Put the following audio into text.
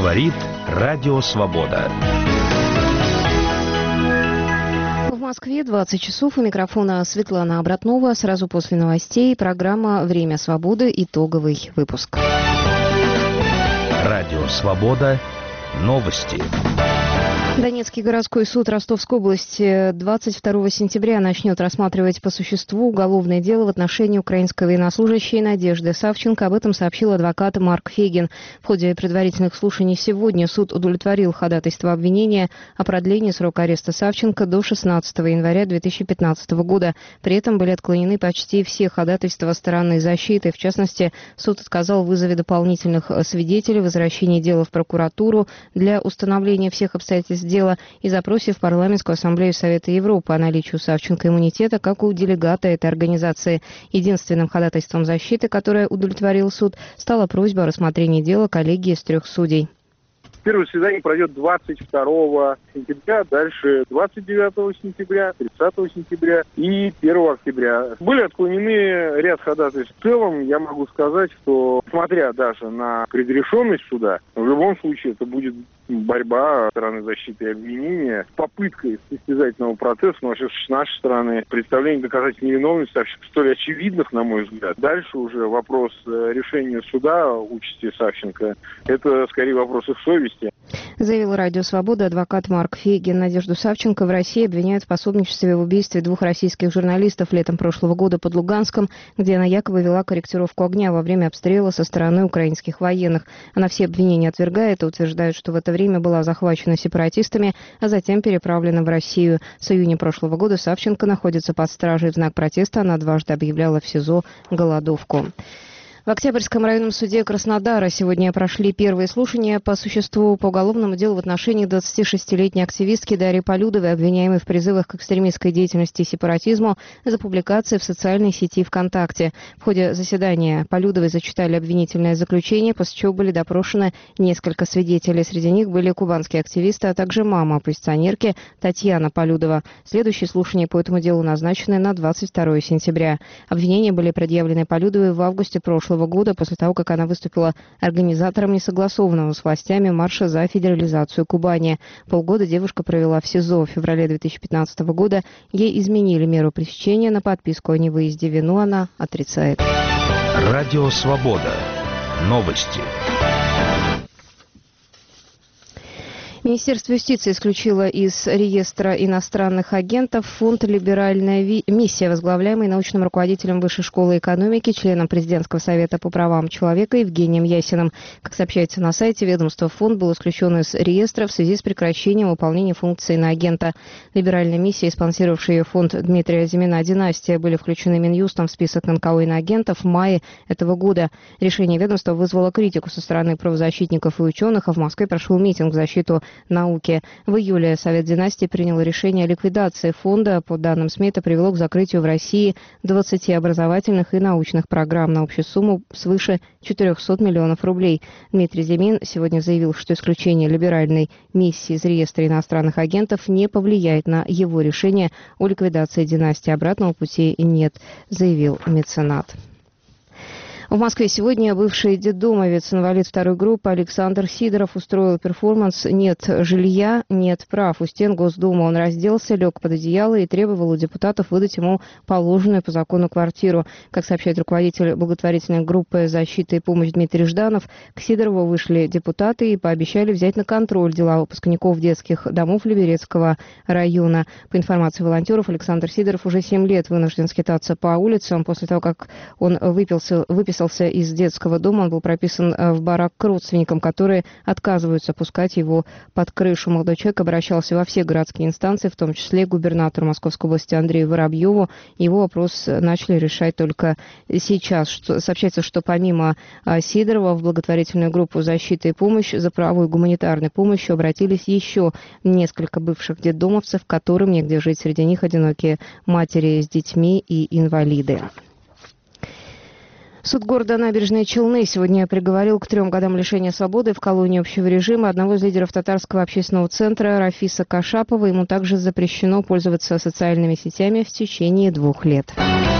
Говорит Радио Свобода. В Москве 20 часов. У микрофона Светлана Обратнова. Сразу после новостей программа «Время свободы». Итоговый выпуск. Радио Свобода. Новости. Донецкий городской суд Ростовской области 22 сентября начнет рассматривать по существу уголовное дело в отношении украинской военнослужащей Надежды Савченко. Об этом сообщил адвокат Марк Фегин. В ходе предварительных слушаний сегодня суд удовлетворил ходатайство обвинения о продлении срока ареста Савченко до 16 января 2015 года. При этом были отклонены почти все ходатайства стороны защиты. В частности, суд отказал в вызове дополнительных свидетелей, возвращении дела в прокуратуру для установления всех обстоятельств дела и запросе в Парламентскую ассамблею Совета Европы о наличии у Савченко иммунитета, как у делегата этой организации. Единственным ходатайством защиты, которое удовлетворил суд, стала просьба о рассмотрении дела коллегии из 3 судей. Первое свидание пройдет 22 сентября, дальше 29 сентября, 30 сентября и 1 октября. Были отклонены ряд ходатайств. В целом, я могу сказать, что, смотря даже на предрешенность суда, в любом случае это будет борьба стороны защиты и обвинения с попыткой состязательного процесса, но вообще с нашей стороны представление доказательной невиновности столь очевидных, на мой взгляд. Дальше уже вопрос решения суда участи Савченко, это скорее вопрос их совести. Заявил Радио Свобода адвокат Марк Фегин. Надежду Савченко в России обвиняют в пособничестве в убийстве 2 российских журналистов летом прошлого года под Луганском, где она якобы вела корректировку огня во время обстрела со стороны украинских военных. Она все обвинения отвергает и утверждает, что в это время была захвачена сепаратистами, а затем переправлена в Россию. С июня прошлого года Савченко находится под стражей. В знак протеста она дважды объявляла в СИЗО голодовку. В Октябрьском районном суде Краснодара сегодня прошли первые слушания по существу по уголовному делу в отношении 26-летней активистки Дарьи Полюдовой, обвиняемой в призывах к экстремистской деятельности и сепаратизму за публикации в социальной сети ВКонтакте. В ходе заседания Полюдовой зачитали обвинительное заключение, после чего были допрошены несколько свидетелей. Среди них были кубанские активисты, а также мама оппозиционерки Татьяна Полюдова. Следующие слушания по этому делу назначены на 22 сентября. Обвинения были предъявлены Полюдовой в августе прошлого года, после того, как она выступила организатором несогласованного с властями марша за федерализацию Кубани. Полгода девушка провела в СИЗО. В феврале 2015 года ей изменили меру пресечения на подписку о невыезде. Вину она отрицает. Радио Свобода. Новости. Министерство юстиции исключило из реестра иностранных агентов фонд «Либеральная миссия», возглавляемый научным руководителем Высшей школы экономики, членом Президентского совета по правам человека Евгением Ясиным. Как сообщается на сайте ведомства, фонд был исключен из реестра в связи с прекращением выполнения функций иноагента. «Либеральная миссия», спонсировавшая фонд Дмитрия Зимина «Династия», были включены Минюстом в список НКО иноагентов в мае этого года. Решение ведомства вызвало критику со стороны правозащитников и ученых, а в Москве прошел митинг в защиту науки. В июле Совет Династии принял решение о ликвидации фонда. По данным СМИ, это привело к закрытию в России 20 образовательных и научных программ на общую сумму свыше 400 миллионов рублей. Дмитрий Зимин сегодня заявил, что исключение либеральной миссии из реестра иностранных агентов не повлияет на его решение о ликвидации династии. Обратного пути нет, заявил меценат. В Москве сегодня бывший детдомовец, инвалид 2 группы Александр Сидоров устроил перформанс «Нет жилья, нет прав». У стен Госдумы он разделся, лег под одеяло и требовал у депутатов выдать ему положенную по закону квартиру. Как сообщает руководитель благотворительной группы «Защита и помощь» Дмитрий Жданов, к Сидорову вышли депутаты и пообещали взять на контроль дела выпускников детских домов Люберецкого района. По информации волонтеров, Александр Сидоров уже 7 лет вынужден скитаться по улицам. После того, как он выписался из детского дома, он был прописан в барак к родственникам, которые отказываются пускать его под крышу. Молодой человек обращался во все городские инстанции, в том числе к губернатору Московской области Андрею Воробьеву. Его вопрос начали решать только сейчас. Сообщается, что помимо Сидорова в благотворительную группу «Защита и помощь» за правовой гуманитарной помощью обратились еще несколько бывших детдомовцев, которым негде жить. Среди них одинокие матери с детьми и инвалиды. Суд города Набережные Челны сегодня приговорил к 3 годам лишения свободы в колонии общего режима одного из лидеров татарского общественного центра Рафиса Кашапова. Ему также запрещено пользоваться социальными сетями в течение 2 лет.